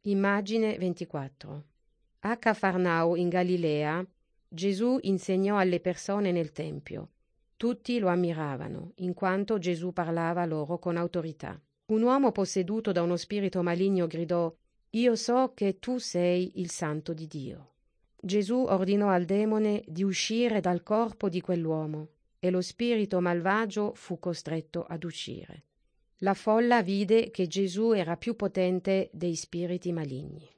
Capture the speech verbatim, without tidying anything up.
Immagine ventiquattro. A Cafarnao in Galilea Gesù insegnò alle persone nel Tempio. Tutti lo ammiravano, in quanto Gesù parlava loro con autorità. Un uomo posseduto da uno spirito maligno gridò: «Io so che tu sei il Santo di Dio». Gesù ordinò al demone di uscire dal corpo di quell'uomo e lo spirito malvagio fu costretto ad uscire. La folla vide che Gesù era più potente dei spiriti maligni.